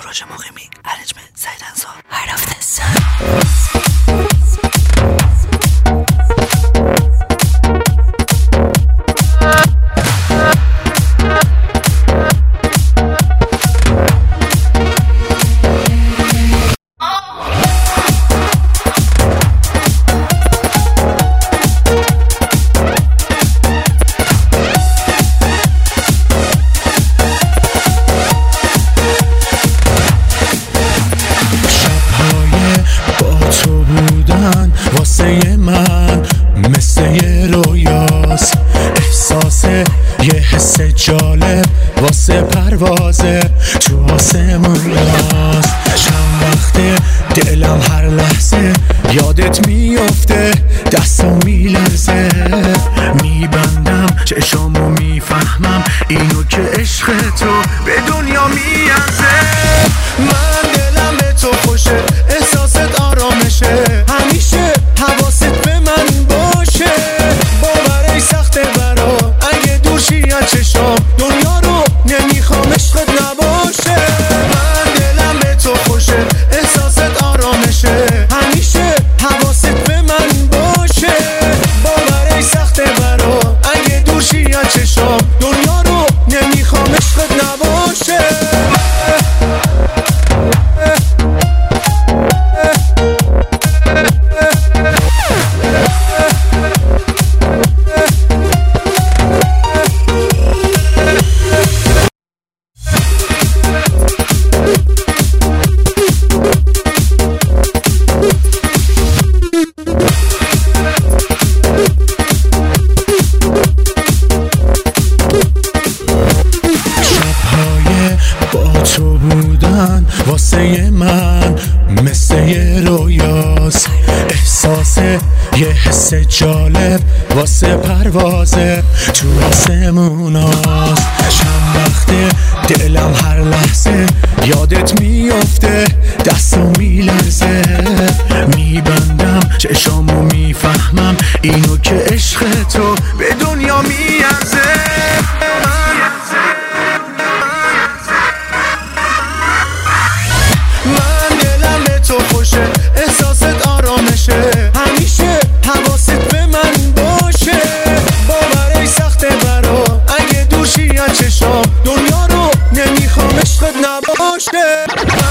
سروش مقیمی، ارنجمنت سعید انصار. Heart of the Sun. واسه من مثل یه رویاست، احساس یه حس جالب واسه پروازه تو آسموناست. چند وقته دلم هر لحظه یادت میفته، دستم میلرزه، میبندم چشامو میفهمم اینو که عشق تو به دنیا میارزه. من دلم به تو خوشه، احساست آرامشه، همیشه حواست به من باشه. باورش سخته برا اگه دورشی از چشام، دنیا رو نمیخوام عشقت نباشه. من دلم به تو خوشه، احساست آرامشه، همیشه حواست به من باشه. باورش سخته برا اگه دورشی از چشام، دنیا رو نمیخوام عشقت نباشه. تو بودن واسه من مثل یه رویاست، احساس یه حس جالب واسه پروازه تو آسموناست. چند وقته دلم هر لحظه یادت میفته، دستم میلرزه، میبندم چشامو میفهمم اینو که عشق تو به دنیا میارزه. تو خوشه، احساست آرامشه، همیشه حواست به من باشه. باورش سخته برا اگه دورشی از چشام، دنیا رو نمیخوام عشقت نباشه.